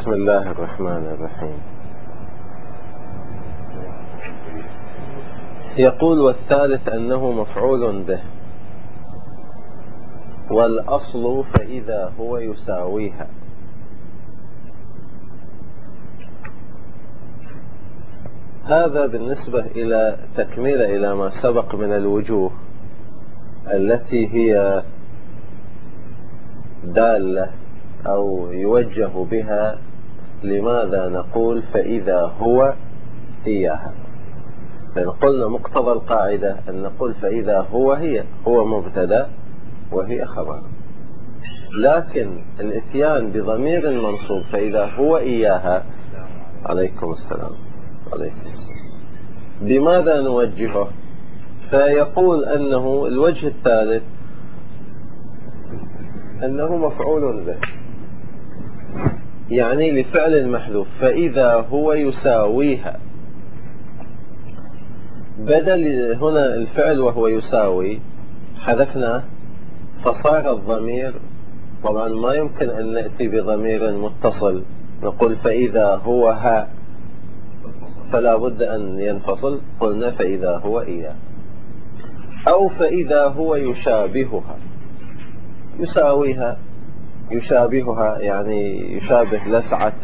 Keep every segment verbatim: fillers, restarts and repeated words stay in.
بسم الله الرحمن الرحيم. يقول: والثالث أنه مفعول به، والأصل فإذا هو يساويها. هذا بالنسبة إلى تكملة إلى ما سبق من الوجوه التي هي دالة أو يوجه بها لماذا نقول فإذا هو إياها. لأن قلنا مقتضى القاعدة أن نقول فإذا هو هي هو مبتدأ وهي خبر، لكن الاتيان بضمير منصوب فإذا هو إياها. عليكم السلام. عليكم السلام. بماذا نوجهه؟ فيقول أنه الوجه الثالث أنه مفعول به، يعني لفعل محذوف فإذا هو يساويها. بدل هنا الفعل وهو يساوي حذفناه فصار الضمير، طبعا ما يمكن أن نأتي بضمير متصل نقول فإذا هو ها، فلا بد أن ينفصل. قلنا فإذا هو إياه، أو فإذا هو يشابهها. يساويها يشابهها يعني يشابه لسعة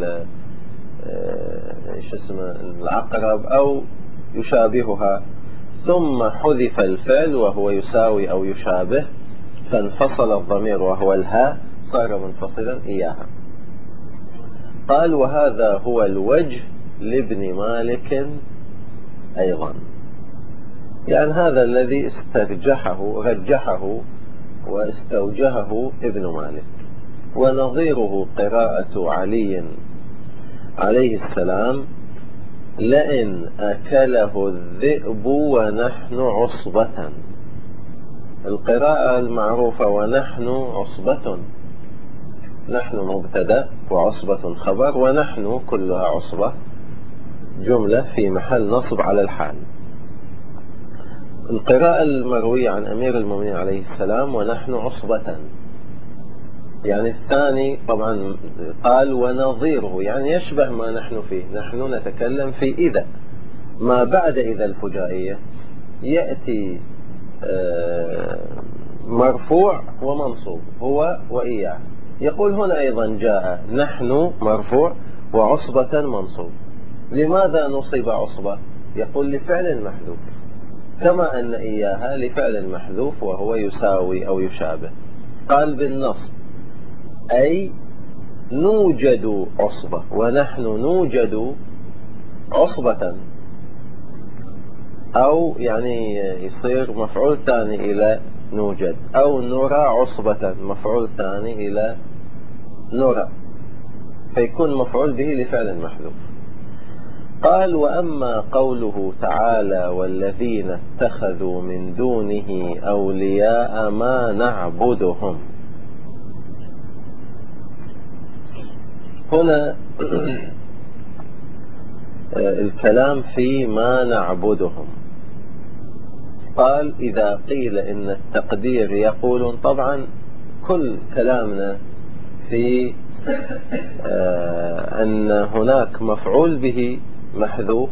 ايش اسمه العقرب أو يشابهها، ثم حذف الفعل وهو يساوي أو يشابه فانفصل الضمير وهو الها، صار منفصلا إياها. قال: وهذا هو الوجه لابن مالك أيضا، يعني هذا الذي استرجحه رجحه واستوجهه ابن مالك. ونظيره قراءة علي عليه السلام: لئن أكله الذئب ونحن عصبة. القراءة المعروفة ونحن عصبة، نحن مبتدأ وعصبة خبر، ونحن كلها عصبة جملة في محل نصب على الحال. القراءة المروية عن أمير المؤمنين عليه السلام: ونحن عصبة، يعني الثاني طبعا قال ونظيره، يعني يشبه ما نحن فيه. نحن نتكلم في إذا، ما بعد إذا الفجائية يأتي مرفوع ومنصوب هو وإياه. يقول هنا أيضا جاء نحن مرفوع وعصبة منصوب. لماذا نصب عصبة؟ يقول لفعل محذوف، كما أن إياها لفعل محذوف وهو يساوي أو يشابه. قال بالنصب أي نوجد عصبة، ونحن نوجد عصبة، أو يعني يصير مفعول ثاني إلى نوجد، أو نرى عصبة مفعول ثاني إلى نرى، فيكون مفعول به لفعل محذوف. قال: وأما قوله تعالى: والذين اتخذوا من دونه أولياء ما نعبدهم. هنا الكلام في ما نعبدهم. قال: إذا قيل إن التقدير يقولون، طبعا كل كلامنا في أن هناك مفعول به محذوف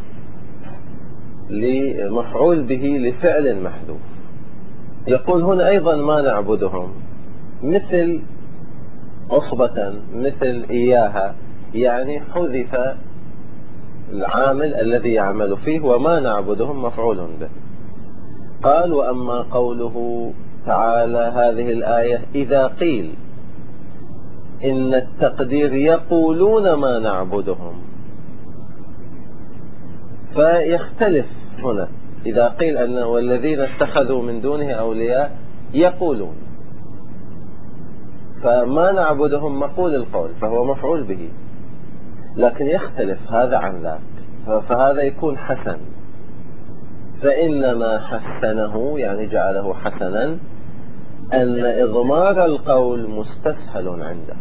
لمفعول به لفعل محذوف. يقول هنا أيضا ما نعبدهم مثل عصبة مثل إياها، يعني حذف العامل الذي يعمل فيه، وما نعبدهم مفعول به. قال: وأما قوله تعالى هذه الآية: إذا قيل إن التقدير يقولون ما نعبدهم، فيختلف هنا. إذا قيل أن والذين اتخذوا من دونه أولياء يقولون، فما نعبدهم مقول القول فهو مفعول به، لكن يختلف هذا عن ذاك، فهذا يكون حسن. فإنما حسنه يعني جعله حسنا أن إضمار القول مستسهل عنده.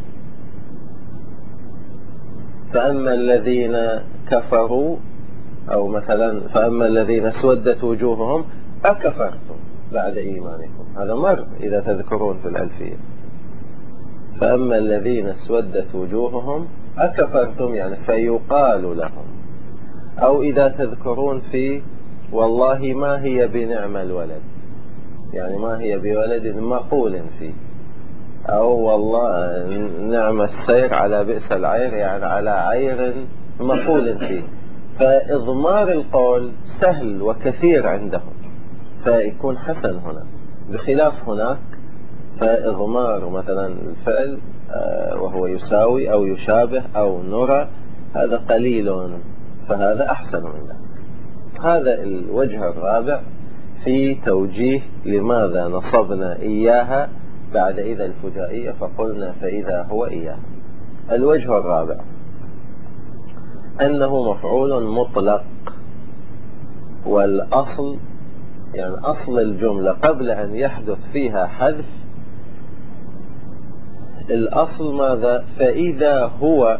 فأما الذين كفروا، أو مثلا فأما الذين اسودت وجوههم أكفرتم بعد إيمانكم، هذا مر إذا تذكرون في الألفية. فأما الذين اسودت وجوههم أكفرتم يعني فيقال لهم، أو إذا تذكرون في والله ما هي بنعم الولد، يعني ما هي بولد مقول فيه، أو والله نعم السير على بئس العير، يعني على عير مقول فيه. فإضمار القول سهل وكثير عندهم، فيكون حسن هنا، بخلاف هناك فإضمار مثلا الفعل وهو يساوي أو يشابه أو نرى، هذا قليل، فهذا أحسن من ذلك. هذا الوجه الرابع في توجيه لماذا نصبنا إياها بعد إذا الفجائية فقلنا فإذا هو إياها. الوجه الرابع أنه مفعول مطلق، والأصل يعني أصل الجملة قبل أن يحدث فيها حذف، الأصل ماذا؟ فإذا هو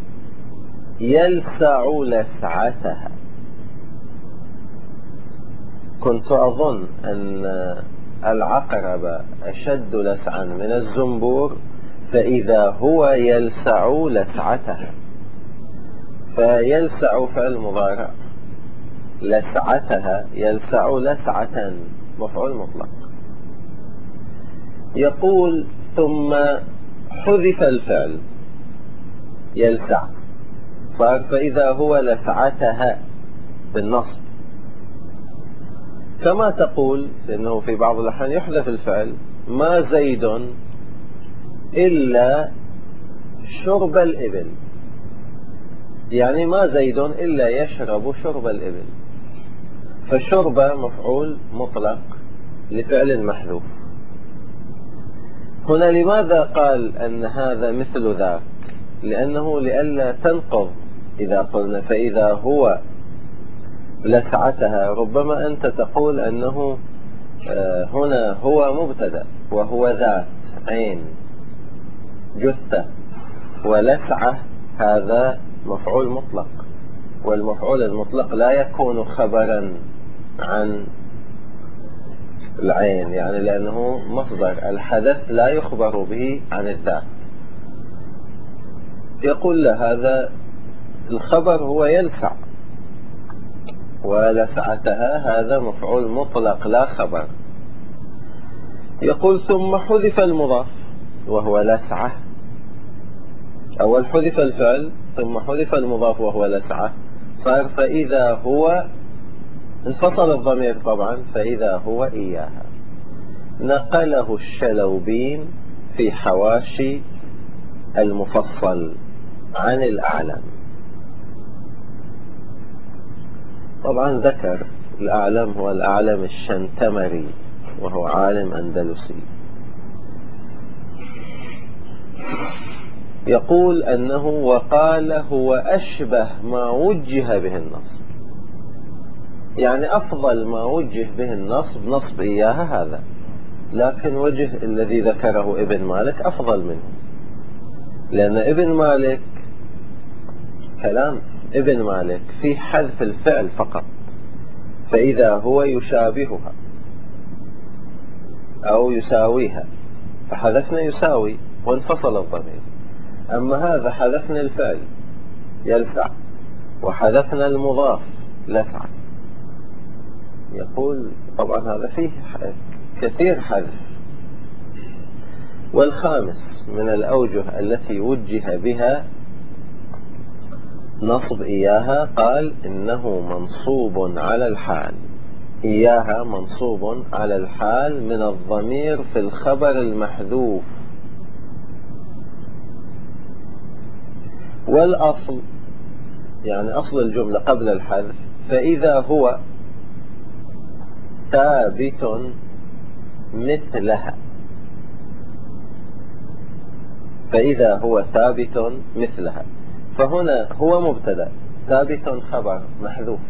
يلسع لسعتها. كنت أظن أن العقرب أشد لسعا من الزنبور، فإذا هو يلسع لسعتها، فيلسع فعل مضارع، لسعتها يلسع لسعة مفعول مطلق. يقول ثم حذف الفعل يلسع، صار فإذا هو لسعتها بالنصب، كما تقول لأنه في بعض الأحيان يحذف الفعل ما زيد إلا شرب الإبل، يعني ما زيد إلا يشرب شرب الإبل، فشرب مفعول مطلق لفعل محذوف. هنا لماذا قال أن هذا مثل ذاك؟ لأنه لئلا تنقض إذا قلنا فإذا هو لسعتها، ربما أنت تقول أنه هنا هو مبتدأ وهو ذات عين جثة، ولسعة هذا مفعول مطلق، والمفعول المطلق لا يكون خبرا عن العين، يعني لأنه مصدر الحدث لا يخبر به عن الذات. يقول له هذا الخبر هو يلسع، ولسعتها هذا مفعول مطلق لا خبر. يقول ثم حذف المضاف وهو لسعة، أول حذف الفعل ثم حذف المضاف وهو لسعة، صار فإذا هو انفصل الضمير طبعا، فإذا هو إياها. نقله الشلوبين في حواشي المفصل عن الأعلم. طبعا ذكر الأعلم هو الأعلم الشنتمري، وهو عالم أندلسي. يقول أنه وقال هو أشبه ما وجه به النصب، يعني أفضل ما وجه به النصب نصب إياها هذا، لكن وجه الذي ذكره ابن مالك أفضل منه، لأن ابن مالك كلام ابن مالك في حذف الفعل فقط، فإذا هو يشابهها أو يساويها فحذفنا يساوي وانفصل الضمير. أما هذا حذفنا الفعل يلسع وحذفنا المضاف لسع. يقول طبعا هذا فيه كثير حذف. والخامس من الأوجه التي وجه بها نصب إياها، قال إنه منصوب على الحال، إياها منصوب على الحال من الضمير في الخبر المحذوف. والأصل يعني أصل الجملة قبل الحذف فإذا هو ثابت مثلها، فإذا هو ثابت مثلها، فهنا هو مبتدأ، ثابت خبر محذوف،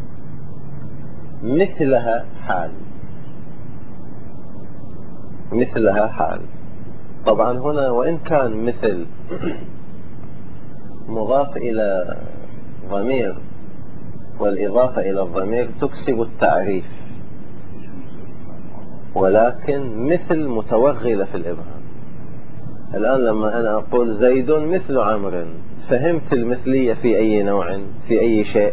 مثلها حال، مثلها حال. طبعا هنا وإن كان مثل مضاف إلى ضمير، والإضافة إلى الضمير تكسب التعريف، ولكن مثل متوغلة في الإبهام، الآن لما أنا أقول زيد مثل عمرو، فهمت المثلية في أي نوع، في أي شيء؟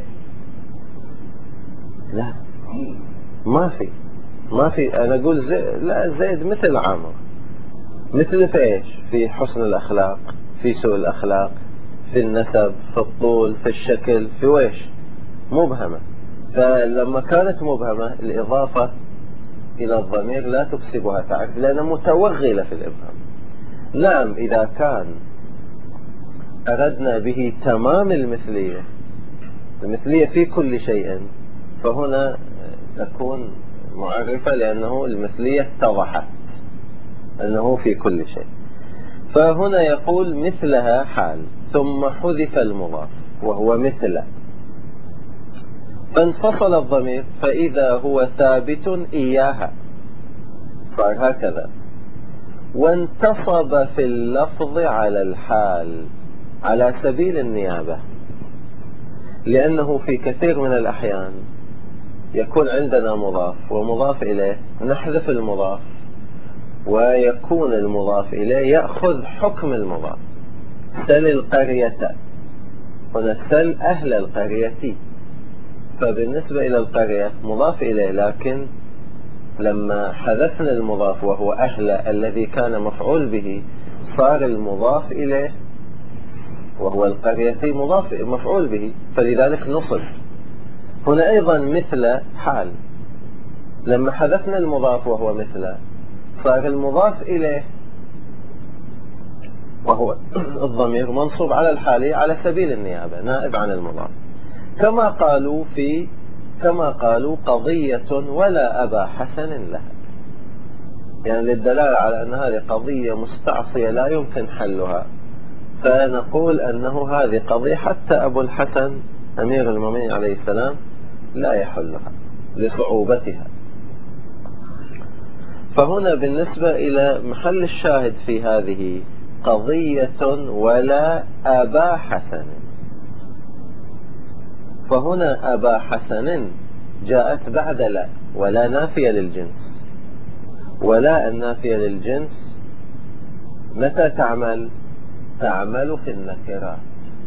لا، ما في ما في أنا أقول زي... لا، زيد مثل عمرو. مثل في إيش؟ في حسن الأخلاق، في سوء الأخلاق، في النسب، في الطول، في الشكل، في ويش؟ مبهمة. فلما كانت مبهمة الإضافة إلى الضمير لا تكسبها تعرف، لأنها متوغلة في الإبهام. نعم، إذا كان أردنا به تمام المثلية، المثلية في كل شيء، فهنا تكون معرفة، لأنه المثلية اتضحت أنه في كل شيء. فهنا يقول مثلها حال، ثم حذف المضاف وهو مثل، فانفصل الضمير فإذا هو ثابت إياها، صار هكذا. وانتصب في اللفظ على الحال على سبيل النيابة، لأنه في كثير من الأحيان يكون عندنا مضاف ومضاف إليه، نحذف المضاف ويكون المضاف إليه يأخذ حكم المضاف. سل القرية، هنا سل أهل القرية، فبالنسبة إلى القرية مضاف إليه، لكن لما حذفنا المضاف وهو أهل الذي كان مفعول به، صار المضاف إليه وهو القرية مضاف مفعول به، فلذلك نصب. هنا أيضا مثل حال، لما حذفنا المضاف وهو مثل، صار المضاف إليه وهو الضمير منصوب على الحال على سبيل النيابة، نائب عن المضاف. كما قالوا في كما قالوا قضية ولا أبا حسن لها، يعني للدلالة على أن هذه قضية مستعصية لا يمكن حلها، فنقول أنه هذه قضية حتى أبو الحسن أمير المؤمنين عليه السلام لا يحلها لصعوبتها. فهنا بالنسبة إلى محل الشاهد في هذه قضية ولا أبا حسن، فهنا أبا حسن جاءت بعد لا، ولا نافية للجنس، ولا النافية للجنس متى تعمل؟ تعمل في النكرات،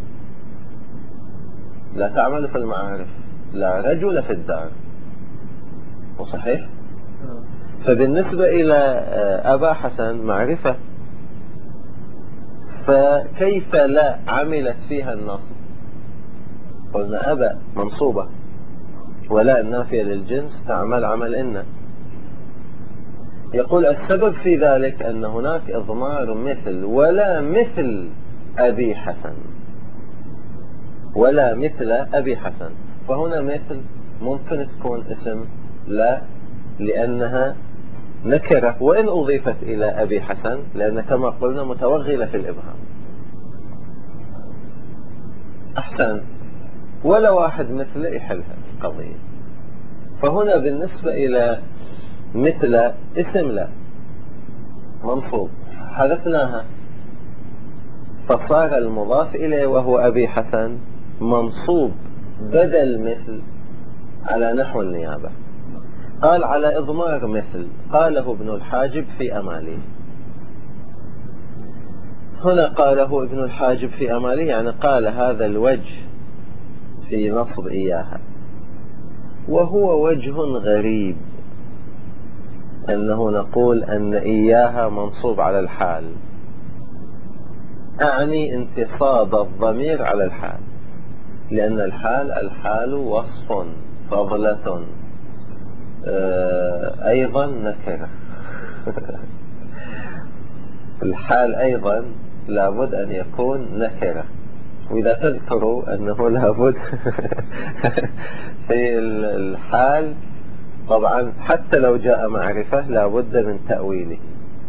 لا تعمل في المعارف. لا رجل في الدار، وصحيح. فبالنسبة إلى أبا حسن معرفة، فكيف لا عملت فيها النصب؟ قلنا أبا منصوبة، ولا النافية للجنس تعمل عمل إن. يقول السبب في ذلك أن هناك إضمار مثل، ولا مثل أبي حسن، ولا مثل أبي حسن. فهنا مثل ممكن تكون اسم لا، لأنها نكرة وإن أضيفت إلى أبي حسن، لأن كما قلنا متوغلة في الإبهام. أحسن، ولا واحد مثل يحلها القضية. فهنا بالنسبة إلى مثل اسم لا منصوب، حذفناها فصار المضاف إليه وهو أبي حسن منصوب بدل مثل على نحو النيابة. قال على إضمار مثل، قاله ابن الحاجب في أماله. هنا قاله ابن الحاجب في أماله، يعني قال هذا الوجه في نصب إياها، وهو وجه غريب، أنه نقول أن إياها منصوب على الحال، أعني انتصاب الضمير على الحال، لأن الحال الحال وصف فضلة أيضا نكرة. الحال أيضا لابد أن يكون نكرة، وإذا تذكروا أنه لابد في الحال طبعا حتى لو جاء معرفة لابد من تأويله،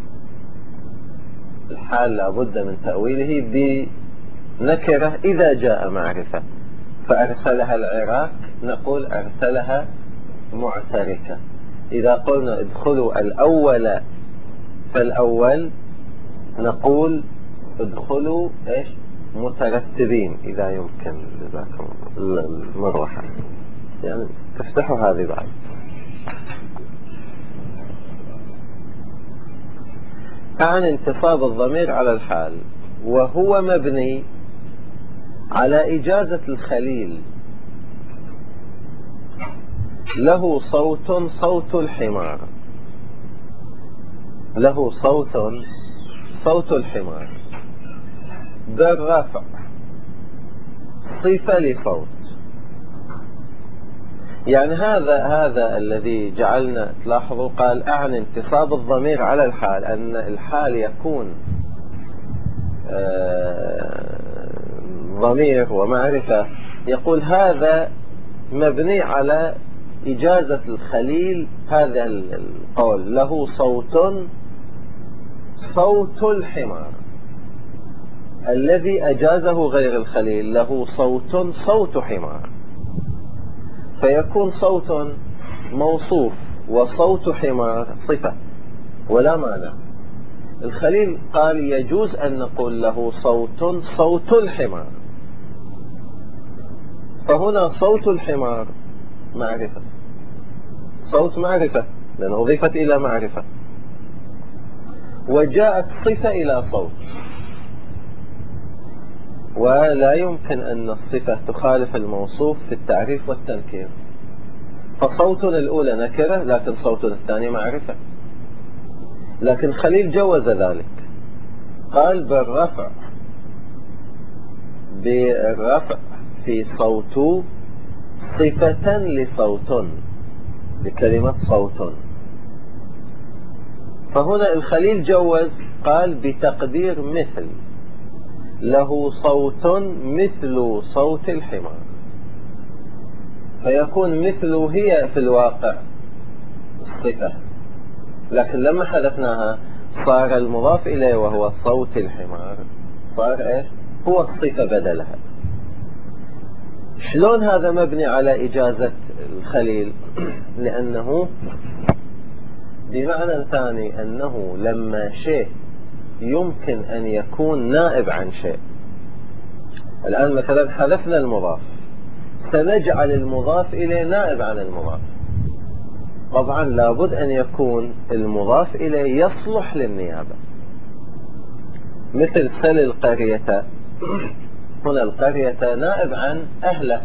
الحال لابد من تأويله بنكرة إذا جاء معرفة. فأرسلها العراق نقول أرسلها معتركة. إذا قلنا ادخلوا الأول فالأول نقول ادخلوا إيش مترتبين، إذا يمكن جزاكم المروحة، يعني تفتحوا هذه بعد. عن انتصاب الضمير على الحال، وهو مبني على إجازة الخليل. له صوت صوت الحمار. له صوت صوت الحمار. بالرفع صفة لصوت. يعني هذا هذا الذي جعلنا تلاحظوا قال أعني انتصاب الضمير على الحال، أن الحال يكون ضمير ومعرفة. يقول هذا مبني على إجازة الخليل. هذا القول له صوت صوت الحمار الذي أجازه غير الخليل، له صوت صوت حمار، فيكون صوت موصوف وصوت حمار صفة ولا مانع. الخليل قال يجوز أن نقول له صوت صوت الحمار، فهنا صوت الحمار معرفة، صوت معرفة لأن أضيفت إلى معرفة، وجاءت صفة إلى صوت، ولا يمكن أن الصفة تخالف الموصوف في التعريف والتنكير. فصوتنا الأولى نكرة لكن صوتنا الثاني معرفة. لكن خليل جوز ذلك، قال بالرفع، بالرفع في صوت صفة لصوت، بكلمة صوت. فهنا الخليل جوز، قال بتقدير مثل، له صوت مثل صوت الحمار، فيكون مثله هي في الواقع الصفة، لكن لما حذفناها صار المضاف إليه وهو صوت الحمار صار إيش؟ هو الصفة بدلها. شلون هذا مبني على إجازة الخليل؟ لأنه بمعنى ثاني أنه لما شيء يمكن أن يكون نائب عن شيء. الآن مثلا حذفنا المضاف، سنجعل المضاف إليه نائب عن المضاف. طبعا لابد أن يكون المضاف إليه يصلح للنيابة، مثل سل القرية. هنا القرية نائب عن أهله،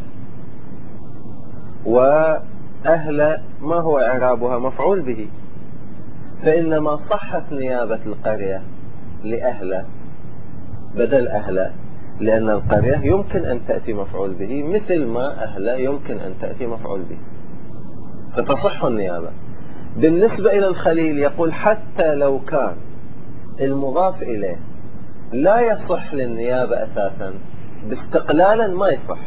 وأهل ما هو إعرابها؟ مفعول به، فإنما صحت نيابة القرية لأهله بدل أهله، لأن القرية يمكن أن تأتي مفعول به مثل ما أهله يمكن أن تأتي مفعول به، فتصح النيابة. بالنسبة إلى الخليل يقول حتى لو كان المضاف إليه لا يصح للنيابة أساسا، باستقلالا ما يصح.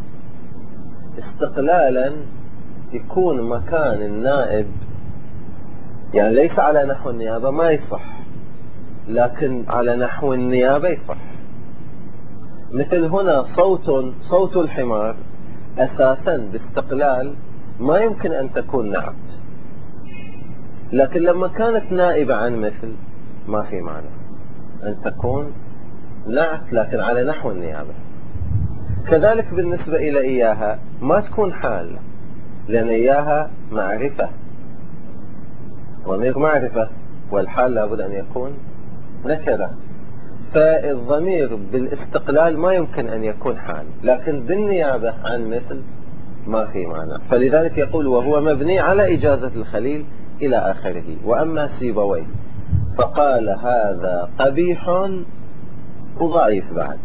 استقلالا يكون مكان النائب، يعني ليس على نحو النيابة ما يصح، لكن على نحو النيابة يصح. مثل هنا صوت صوت الحمار أساسا باستقلال ما يمكن أن تكون نعت، لكن لما كانت نائبة عن مثل ما في معنى أن تكون نعت لكن على نحو النيابة. كذلك بالنسبة إلى إياها ما تكون حال، لأن إياها معرفة، ضمير معرفة، والحال لابد أن يكون نكرة، فالضمير بالاستقلال ما يمكن أن يكون حال، لكن بالنيابة عن مثل ما في معنى. فلذلك يقول وهو مبني على إجازة الخليل إلى آخره. وأما سيبويه فقال هذا قبيح وضعيف بعد،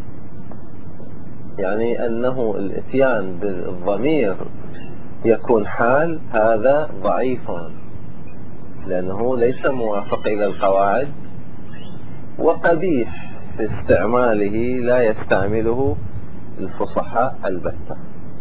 يعني أنه الاتيان بالضمير يكون حال هذا ضعيف، لأنه ليس موافق إلى القواعد، وقبيح في استعماله لا يستعمله الفصحاء البتة.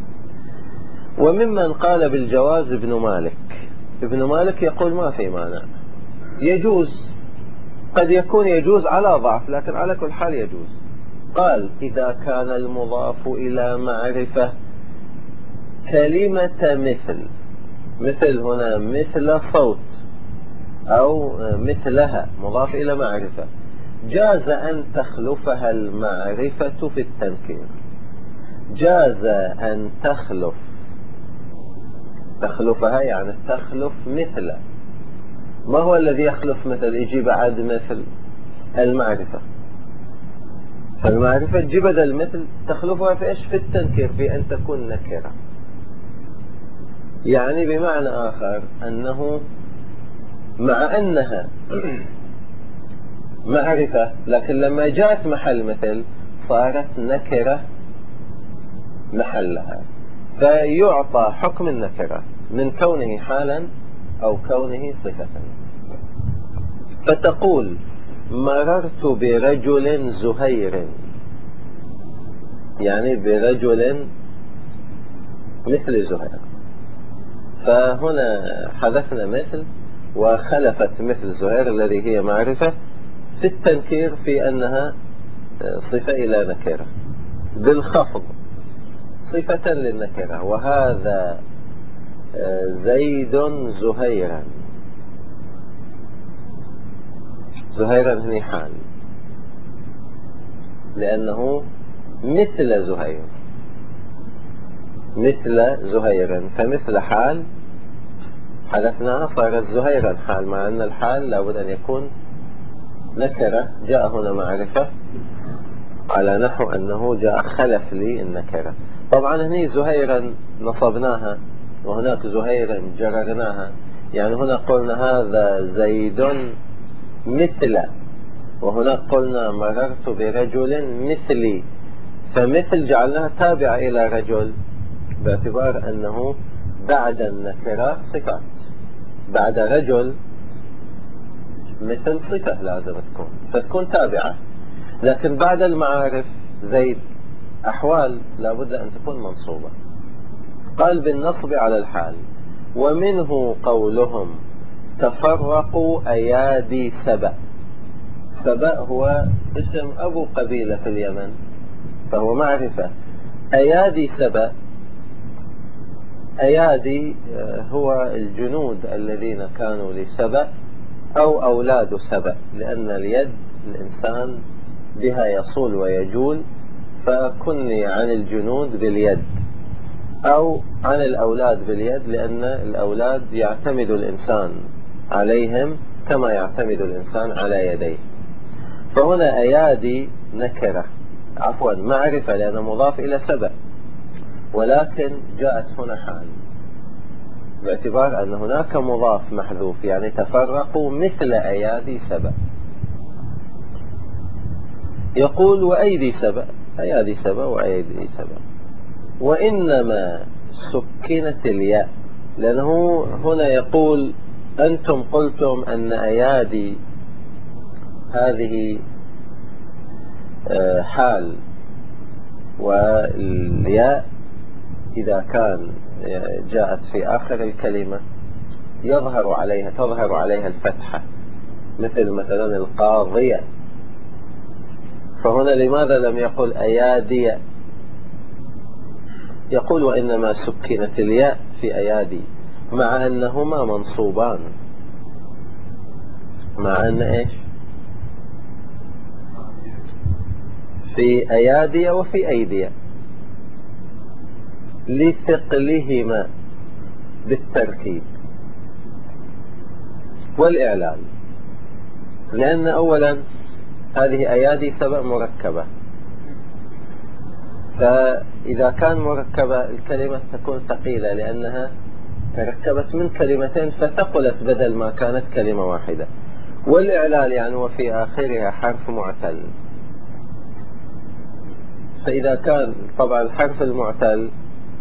وممن قال بالجواز ابن مالك. ابن مالك يقول ما في مانع، يجوز، قد يكون يجوز على ضعف لكن على كل حال يجوز. قال إذا كان المضاف إلى معرفة كلمة مثل، مثل هنا مثل صوت أو مثلها مضاف إلى معرفة، جاز أن تخلفها المعرفة في التنكير. جاز أن تخلف، تخلفها يعني تخلف مثل ما هو الذي يخلف مثل يجي بعد مثل؟ المعرفة. فالمعرفة تجي بدل مثل تخلفها في إيش؟ في التنكير، في أن تكون نكرة. يعني بمعنى آخر أنه مع أنها معرفة، لكن لما جاءت محل مثل صارت نكرة محلها، فيعطى حكم النكرة من كونه حالا أو كونه صفة. فتقول مررت برجل زهير، يعني برجل مثل زهير. فهنا حذفنا مثل وخلفت مثل زهير الذي هي معرفة في التنكير في أنها صفة إلى نكرة بالخفض صفة للنكرة. وهذا زيد زهيرا، زهيرا هنا حال لأنه مثل زهير، مثل زهير، فمثل حال حذفناها صارت زهيرا حال، مع أن الحال لابد أن يكون نكرة. جاء هنا معرفة على نحو أنه جاء خلف لي النكرة. طبعا هنا زهيرا نصبناها وهناك زهيرا جررناها، يعني هنا قلنا هذا زيد مثل، وهناك قلنا مررت برجل مثلي، فمثل جعلناها تابعة إلى رجل باعتبار أنه بعد النكرة صفات، بعد رجل مثل صفة لازم تكون فتكون تابعة. لكن بعد المعارف زيد أحوال لابد أن تكون منصوبة. قال بالنصب على الحال. ومنه قولهم تفرقوا أيادي سبأ. سبأ هو اسم أبو قبيلة في اليمن فهو معرفة. أيادي سبأ، أيادي هو الجنود الذين كانوا لسبأ أو أولاد سبأ، لأن اليد الإنسان بها يصول ويجول، فكني عن الجنود باليد أو عن الأولاد باليد، لأن الأولاد يعتمد الإنسان عليهم كما يعتمد الإنسان على يديه. فهنا أيادي نكرة، عفوا معرفة لأنه مضاف إلى سبأ، ولكن جاءت هنا حال باعتبار أن هناك مضاف محذوف، يعني تفرقوا مثل أيادي سبأ. يقول وأيدي سبأ، أيادي سبأ وأيدي سبأ. وإنما سكنت الياء، لأنه هنا يقول أنتم قلتم أن أيادي هذه حال، والياء إذا كان جاءت في آخر الكلمة يظهر عليها تظهر عليها الفتحة، مثل مثلا القاضية. فهنا لماذا لم يقل أيادي؟ يقول وإنما سكنت الياء في أيادي، مع أنهما منصوبان، مع أن إيش؟ في أيادي وفي أيدي لثقلهما بالتركيب والإعلال. لأن أولا هذه أيادي سبأ مركبة، فإذا كان مركبة الكلمة تكون ثقيلة لأنها تركبت من كلمتين فثقلت بدل ما كانت كلمة واحدة. والإعلال يعني وفي آخرها حرف معتل، فإذا كان طبعا الحرف المعتل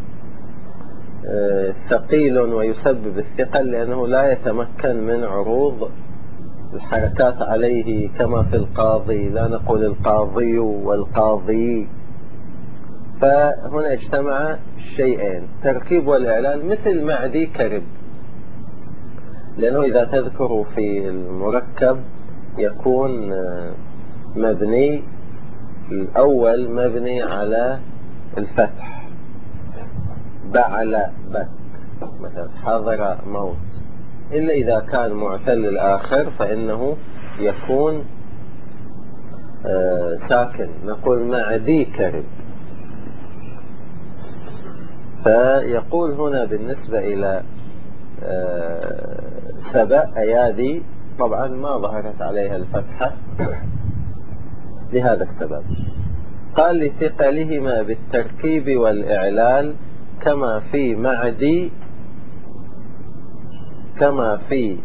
ثقيل ويسبب الثقل لأنه لا يتمكن من عروض الحركات عليه كما في القاضي، لا نقول القاضي والقاضي. فهنا اجتمع الشيئين التركيب والإعلال، مثل معدي كرب، لأنه إذا تذكروا في المركب يكون مبني الأول مبني على الفتح، بعل بك مثلا حضر موت، إلا إذا كان معتل الآخر فإنه يكون ساكن، نقول معدي كرب. فيقول هنا بالنسبة إلى سبأ أيادي طبعا ما ظهرت عليها الفتحة لهذا السبب. قال لثقلهما بالتركيب والإعلال كما في معدي كما في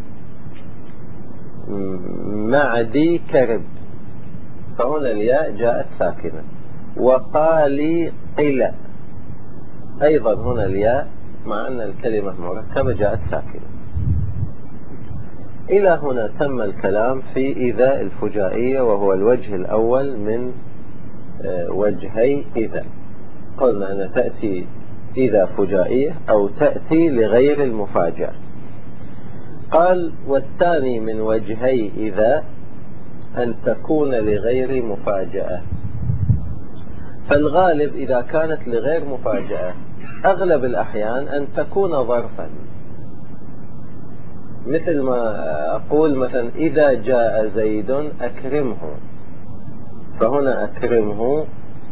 معدي كرب، فهنا الياء جاءت ساكنة. وقال قل أيضا هنا الياء مع أن الكلمة مركبة جاءت ساكنة. إلى هنا تم الكلام في إذا الفجائية، وهو الوجه الأول من وجهي إذا. قلنا أن تأتي إذا فجائية أو تأتي لغير المفاجأة. قال والثاني من وجهي إذا أن تكون لغير مفاجأة. فالغالب إذا كانت لغير مفاجأة أغلب الأحيان أن تكون ظرفا، مثل ما أقول مثلا إذا جاء زيد أكرمه، فهنا أكرمه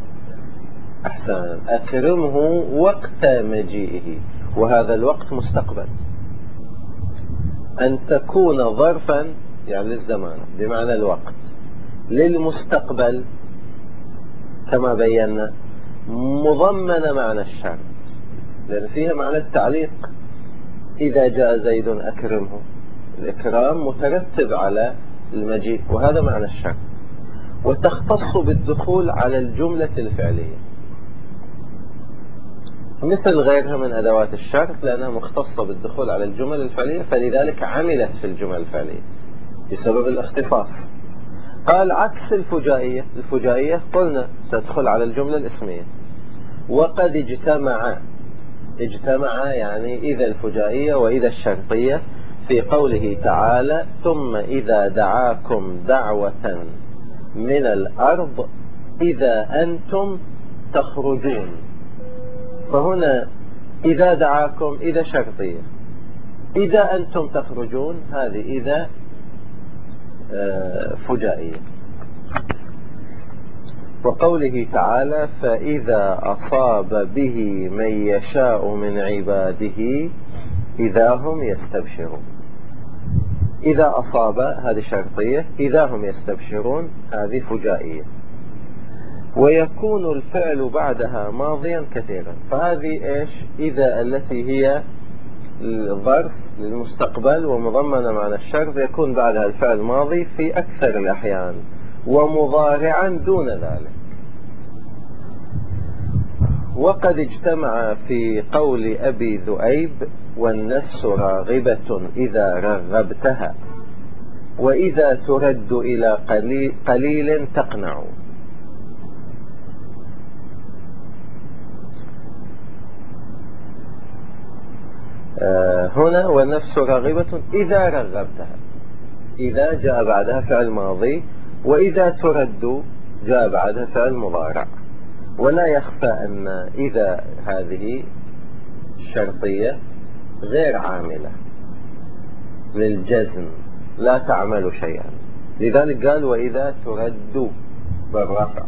أحسن أكرمه وقت مجيئه، وهذا الوقت مستقبل. أن تكون ظرفا يعني للزمان بمعنى الوقت، للمستقبل كما بينا مضمن معنى الشرط، لأن فيها معنى التعليق. إذا جاء زيد أكرمه، الإكرام مترتب على المجيء، وهذا معنى الشرط. وتختص بالدخول على الجملة الفعلية مثل غيرها من أدوات الشرط، لأنها مختصة بالدخول على الجمل الفعلية، فلذلك عملت في الجمل الفعلية بسبب الاختصاص. قال عكس الفجائية، الفجائية قلنا تدخل على الجملة الاسمية. وقد اجتمع، اجتمع يعني إذا الفجائية وإذا الشرطية في قوله تعالى ثم إذا دعاكم دعوة من الأرض إذا أنتم تخرجون. فهنا إذا دعاكم إذا شرطية، إذا أنتم تخرجون هذه إذا فجائية. وقوله تعالى فإذا أصاب به من يشاء من عباده إذا هم يستبشرون. إذا أصاب هذه شرطية، إذا هم يستبشرون هذه فجائية. ويكون الفعل بعدها ماضيا كثيرا، فهذه إيش؟ إذا التي هي الظرف للمستقبل ومضمنة معنى الشرط، يكون بعدها الفعل ماضي في أكثر الأحيان، ومضارعا دون ذلك. وقد اجتمع في قول أبي ذؤيب والنفس راغبة إذا رغبتها وإذا ترد إلى قليل, قليل تقنع. آه هنا والنفس راغبة إذا رغبتها، إذا جاء بعدها فعل ماضي، وإذا ترد جاء بعدها فعل مضارع. ولا يخفى أن إذا هذه شرطية غير عاملة للجزم، لا تعمل شيئا، لذلك قال وإذا ترد بالرفع.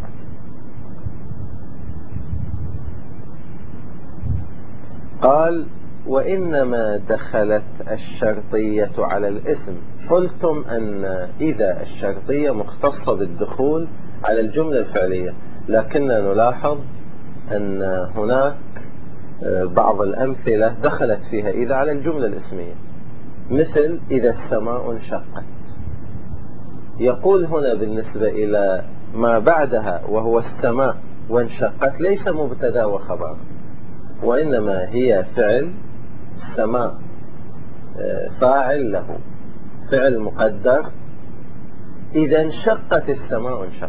قال وإنما دخلت الشرطية على الاسم. قلتم أن إذا الشرطية مختصة بالدخول على الجملة الفعلية، لكننا نلاحظ أن هناك بعض الأمثلة دخلت فيها إذا على الجملة الاسمية، مثل إذا السماء انشقت. يقول هنا بالنسبة إلى ما بعدها وهو السماء وانشقت ليس مبتدا وخبر، وإنما هي فعل، السماء فاعل له فعل مقدر، إذا انشقت السماء انشق،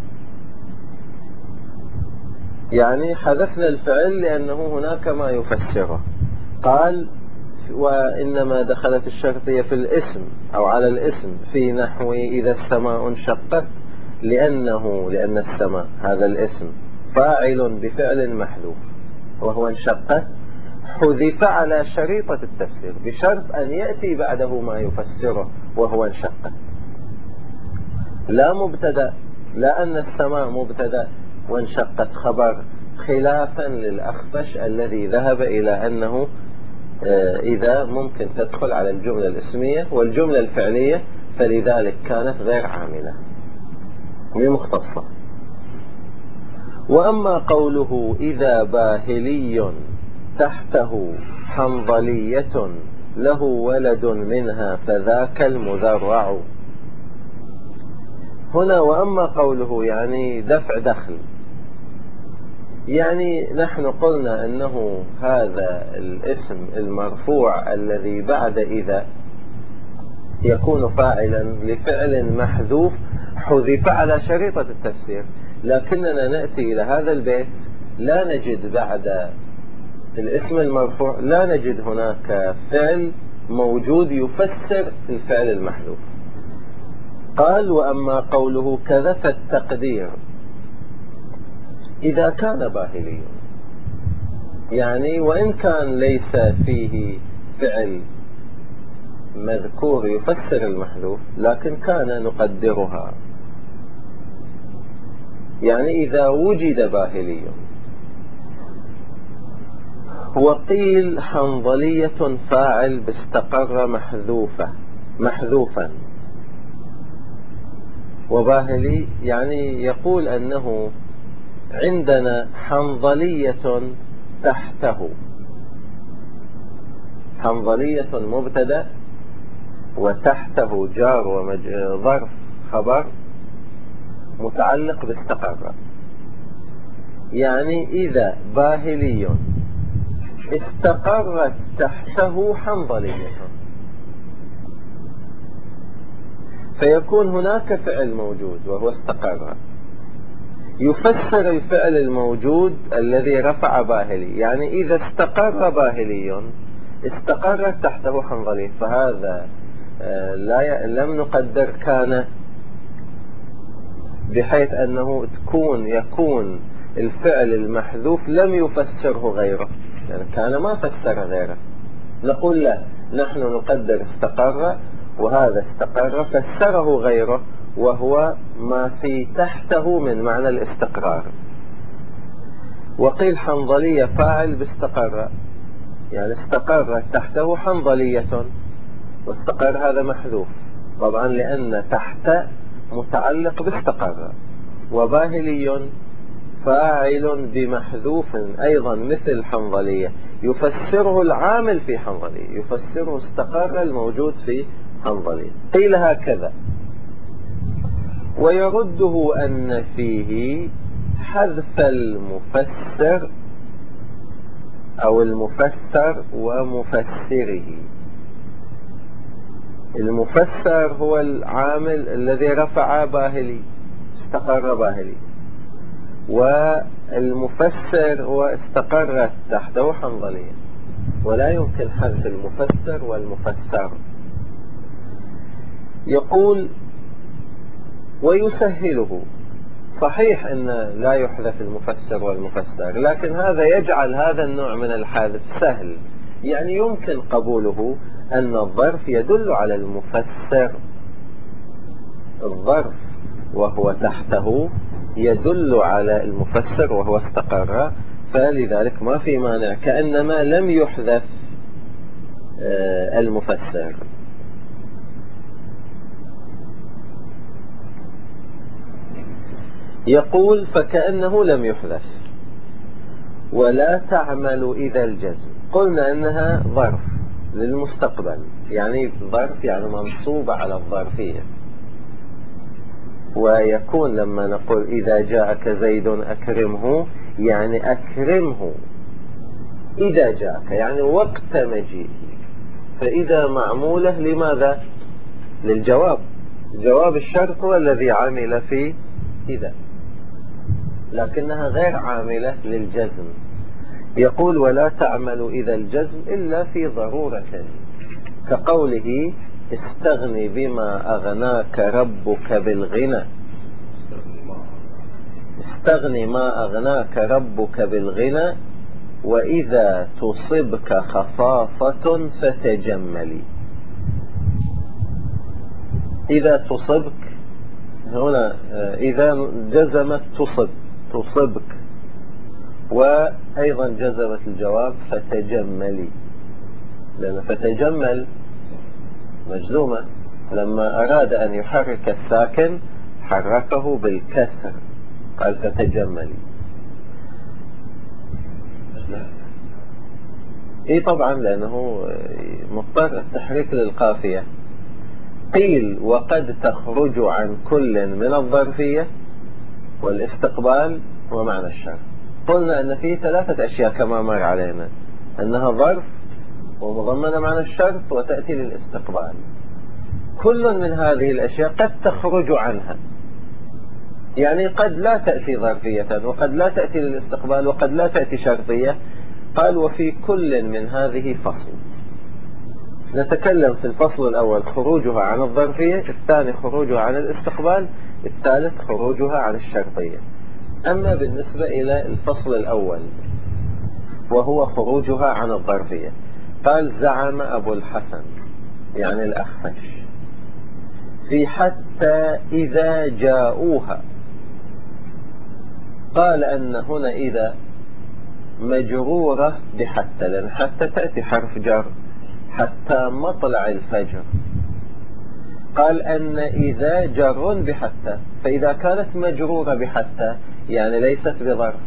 يعني حذفنا الفعل لأنه هناك ما يفسره. قال وإنما دخلت الشرطية في الاسم أو على الاسم في نحو إذا السماء انشقت، لأنه لأن السماء هذا الاسم فاعل بفعل محذوف وهو انشقت، حذف على شريطة التفسير بشرط أن يأتي بعده ما يفسره وهو انشقت، لا مبتدا، لا أن السماء مبتدا وانشقت خبر، خلافا للأخفش الذي ذهب إلى أنه إذا ممكن تدخل على الجملة الاسمية والجملة الفعلية، فلذلك كانت غير عاملة مختصة. وأما قوله إذا باهلي تحته حنظلية له ولد منها فذاك المذرع، هنا وأما قوله يعني دفع دخل، يعني نحن قلنا أنه هذا الاسم المرفوع الذي بعد إذا يكون فاعلا لفعل محذوف حذف على شريطة التفسير، لكننا نأتي إلى هذا البيت لا نجد بعد الاسم المرفوع، لا نجد هناك فعل موجود يفسر الفعل المحذوف. قال وأما قوله كذا فالتقدير إذا كان باهلي، يعني وإن كان ليس فيه فعل مذكور يفسر المحذوف لكن كان نقدرها، يعني إذا وجد باهلي. وقيل حنظلية فاعل باستقر محذوفة محذوفا، وباهلي يعني يقول أنه عندنا حنظلية تحته، حنظلية مبتدأ وتحته جار وظرف خبر متعلق باستقر، يعني إذا باهلي استقرت تحته حنظلية فيكون هناك فعل موجود وهو استقر يفسر الفعل الموجود الذي رفع باهلي، يعني إذا استقر باهلي استقرت تحته حنظلية، فهذا لا ي... لم نقدر كان بحيث أنه تكون يكون الفعل المحذوف لم يفسره غيره، يعني كان ما فسر غيره، نقول لا نحن نقدر استقر وهذا استقر فسره غيره وهو ما في تحته من معنى الاستقرار. وقيل حنظلية فاعل باستقر، يعني استقر تحته حنظلية، واستقر هذا محذوف طبعا لأن تحت متعلق باستقر، وباهلي فاعل بمحذوف أيضا مثل حنظلية يفسره العامل في حنظلية، يفسره استقر الموجود في حنظلية. قيل هكذا ويرده أن فيه حذف المفسر أو المفسر ومفسره. المفسر هو العامل الذي رفع باهلي استقر باهلي، والمفسر هو استقرت تحته حنظلية، ولا يمكن حذف المفسر والمفسر. يقول ويسهله، صحيح أن لا يحذف المفسر والمفسر، لكن هذا يجعل هذا النوع من الحذف سهل، يعني يمكن قبوله أن الظرف يدل على المفسر، الظرف وهو تحته يدل على المفسر وهو استقر، فلذلك ما في مانع كأنما لم يحذف المفسر. يقول فكأنه لم يحذف. ولا تعمل إذا الجزم، قلنا أنها ظرف للمستقبل، يعني ظرف يعني منصوبة على الظرفية، ويكون لما نقول إذا جاءك زيد أكرمه يعني أكرمه إذا جاءك، يعني وقت مجيئه، فإذا معمولة لماذا؟ للجواب، جواب الشرط هو الذي عمل في إذا، لكنها غير عاملة للجزم. يقول ولا تعمل إذا الجزم إلا في ضرورة، كقوله استغني بما أغناك ربك بالغنى، استغني ما أغناك ربك بالغنى وإذا تصبك خفافة فتجملي. إذا تصبك هنا إذا جزمت تصب تصبك، وأيضا جزمت الجواب فتجملي. لأن فتجمل مجزومة، لما أراد أن يحرك الساكن حركه بالكسر، قال فتجملي. اي طبعا، لأنه مضطر التحريك للقافية. قيل وقد تخرج عن كل من الظرفية والاستقبال ومعنى الشرط. قلنا أن فيه ثلاثة أشياء كما مر علينا، أنها ظرف ومضمنة معنى الشرط وتأتي للاستقبال. كل من هذه الأشياء قد تخرج عنها، يعني قد لا تأتي ظرفية وقد لا تأتي للاستقبال وقد لا تأتي شرطية. قال وفي كل من هذه فصل. نتكلم في الفصل الأول خروجها عن الظرفية، الثاني خروجها عن الاستقبال، الثالث خروجها عن الشرطية. أما بالنسبة إلى الفصل الأول وهو خروجها عن الظرفية، قال زعم أبو الحسن يعني الأخفش في حتى إذا جاءوها. قال أن هنا إذا مجرورة بحتى، لأن حتى تأتي حرف جر، حتى مطلع الفجر. قال أن إذا جر بحتى، فإذا كانت مجرورة بحتى يعني ليست بظرف.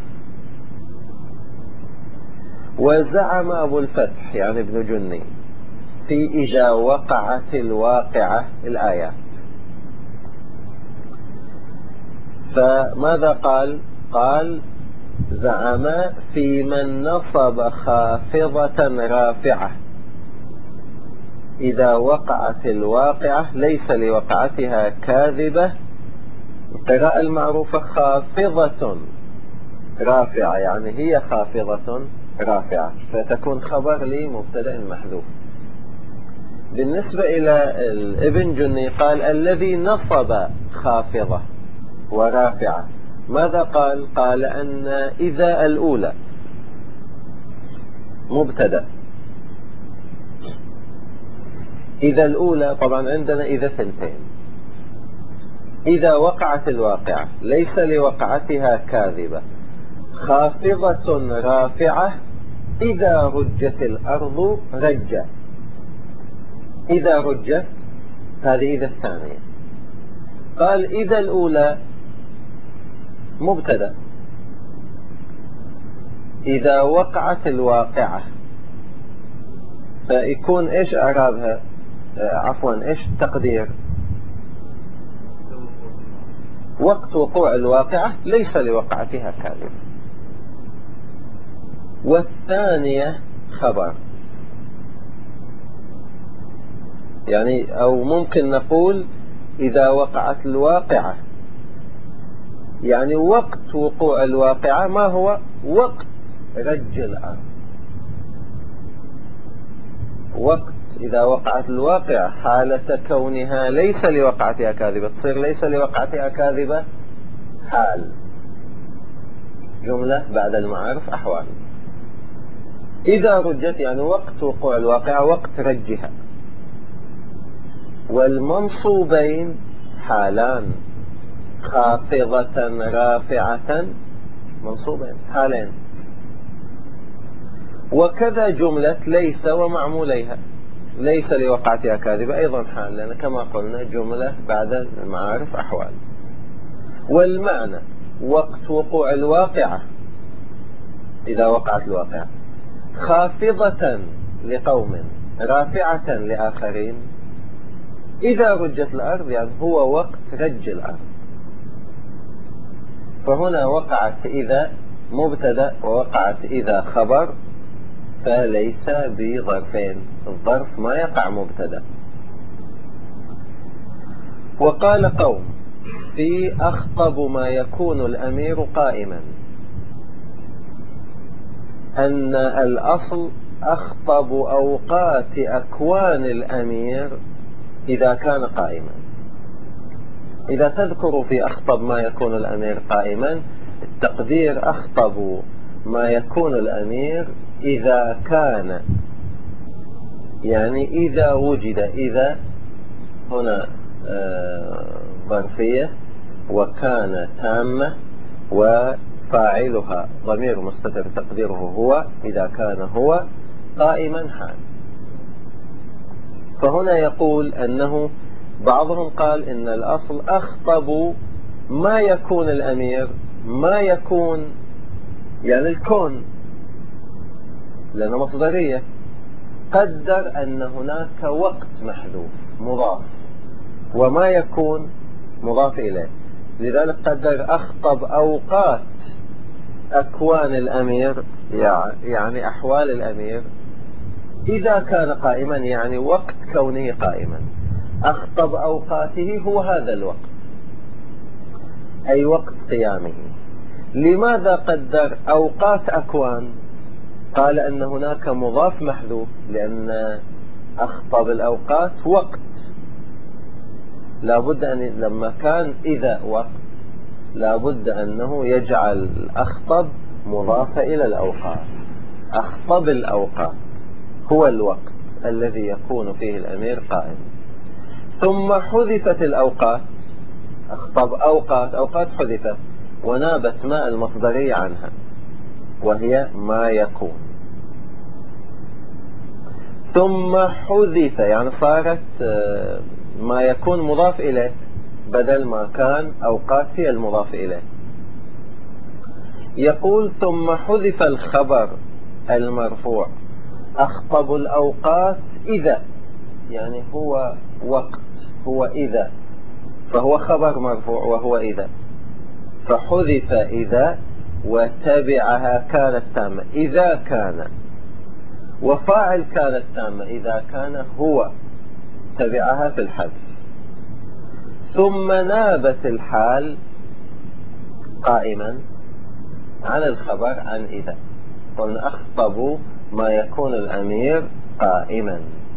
وزعم أبو الفتح يعني ابن جني في إذا وقعت الواقعة الآيات. فماذا قال؟ قال زعم في من نصب خافضة رافعة إذا وقعت الواقعة ليس لوقعتها كاذبة. القراءة المعروفة خافضة رافعة، يعني هي خافضة رافعة، فتكون خبر لمبتدأ محذوف. بالنسبة إلى ابن جني قال الذي نصب خافضة ورافعة. ماذا قال؟ قال أن إذا الأولى مبتدأ، إذا الأولى طبعا عندنا إذا ثنتين، إذا وقعت الواقعة ليس لوقعتها كاذبة، خافضة رافعة إذا رجت الأرض رجة. إذا رجت هذه إذا الثانية. قال إذا الأولى مبتدأ، إذا وقعت الواقعة فيكون إيش أعرابها؟ عفوا إيش التقدير؟ وقت وقوع الواقعة ليس لوقعتها كاذب. والثانية خبر، يعني أو ممكن نقول إذا وقعت الواقعة، يعني وقت وقوع الواقعة ما هو؟ وقت رج الأرض. وقت إذا وقعت الواقعة حالة كونها ليس لوقعتها كاذبة، تصير ليس لوقعتها كاذبة حال، جملة بعد المعارف أحوال. إذا رجت يعني وقت وقوع الواقعة وقت رجها. والمنصوبين حالان، خافضة رافعة منصوبين حالين. وكذا جملة ليس ومعموليها، ليس لوقعتها كاذبة أيضا حال، لأن كما قلنا جملة بعد المعارف أحوال. والمعنى وقت وقوع الواقعة إذا وقعت الواقعة، خافضة لقوم رافعة لآخرين. إذا رجت الأرض يعني هو وقت رج الأرض. فهنا وقعت إذا مبتدأ ووقعت إذا خبر، فليس بظرفين، الظرف ما يقع مبتدأ. وقال قوم في أخطب ما يكون الأمير قائما، أن الأصل أخطب أوقات أكوان الأمير إذا كان قائما. إذا تذكر في أخطب ما يكون الأمير قائما، التقدير أخطب ما يكون الأمير إذا كان، يعني إذا وجد، إذا هنا ظرفية وكان تامة وفاعلها ضمير مستتر تقديره هو، إذا كان هو قائما حال. فهنا يقول أنه بعضهم قال إن الأصل أخطب ما يكون الأمير، ما يكون يعني الكون، لأنه مصدرية. قدر أن هناك وقت محذوف مضاف، وما يكون مضاف إليه، لذلك قدر أخطب أوقات أكوان الأمير، يعني أحوال الأمير إذا كان قائما، يعني وقت كونه قائما. أخطب أوقاته هو هذا الوقت، أي وقت قيامه. لماذا قدر أوقات أكوان؟ قال أن هناك مضاف محذوف، لأن أخطب الأوقات وقت، لابد أن لما كان إذا وقت لابد أنه يجعل أخطب مضاف إلى الأوقات. أخطب الأوقات هو الوقت الذي يكون فيه الأمير قائم. ثم حذفت الأوقات، أخطب أوقات، أوقات حذفت ونابت ماء المصدرية عنها وهي ما يكون. ثم حذف يعني صارت ما يكون مضاف إليه بدل ما كان أوقات هي المضاف إليه. يقول ثم حذف الخبر المرفوع أخطب الأوقات إذا، يعني هو وقت، هو إذا، فهو خبر مرفوع وهو إذا، فحذف إذا وتبعها كانت تامة إذا كان، وفاعل كانت تامة إذا كان هو، تبعها في الحذف. ثم نابت الحال قائما عن الخبر عن إذا، قلنا أخطب ما يكون الأمير قائما.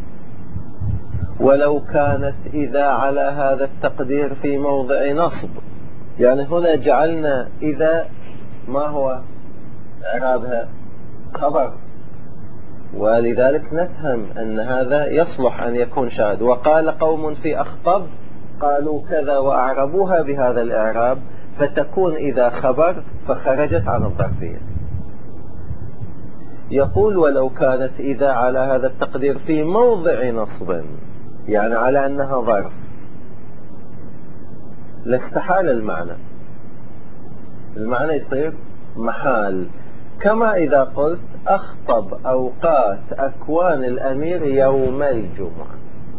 ولو كانت إذا على هذا التقدير في موضع نصب، يعني هنا جعلنا إذا ما هو إعرابها؟ خبر، ولذلك نفهم أن هذا يصلح أن يكون شاهد. وقال قوم في أخطب قالوا كذا وأعربوها بهذا الإعراب، فتكون إذا خبر فخرجت عن الظرفية. يقول ولو كانت إذا على هذا التقدير في موضع نصب، يعني على أنها ظرف، لاستحال المعنى، المعنى يصير محال. كما إذا قلت أخطب أوقات أكوان الأمير يوم الجمعة،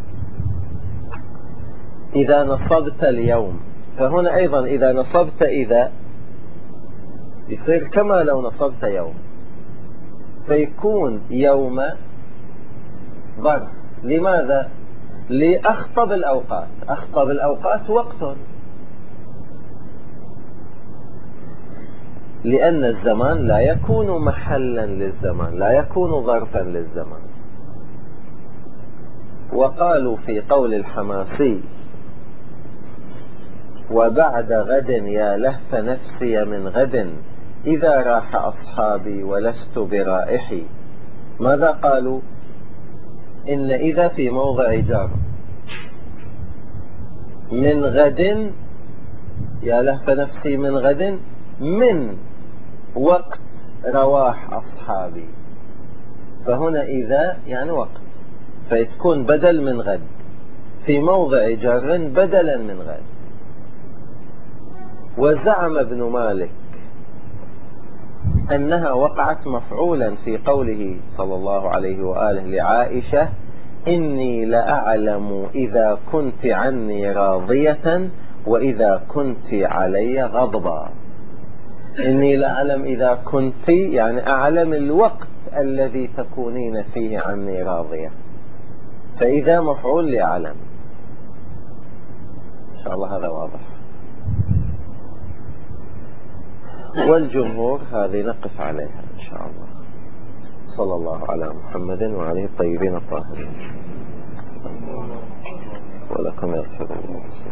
إذا نصبت اليوم، فهنا أيضا إذا نصبت إذا يصير كما لو نصبت يوم، فيكون يوم ظرف. لماذا؟ لأخطب الأوقات، أخطب الأوقات وقت، لأن الزمان لا يكون محلا للزمان، لا يكون ظرفا للزمان. وقالوا في قول الحماسي وبعد غد يا لهف نفسي من غد إذا راح أصحابي ولست برائحي، ماذا قالوا؟ إن إذا في موضع جر، من غد يا لهف نفسي من غد، من وقت رواح أصحابي، فهنا إذا يعني وقت، فتكون بدل من غد في موضع جر بدلا من غد. وزعم ابن مالك أنها وقعت مفعولا في قوله صلى الله عليه وآله لعائشة إني لأعلم إذا كنت عني راضية وإذا كنت علي غضبا. إني لأعلم إذا كنت يعني أعلم الوقت الذي تكونين فيه عني راضية، فإذا مفعول لأعلم. إن شاء الله هذا واضح. والجمهور هذه نقف عليها إن شاء الله. صلى الله على محمد وعليه الطيبين الطاهرين. ولكم يغفر الله.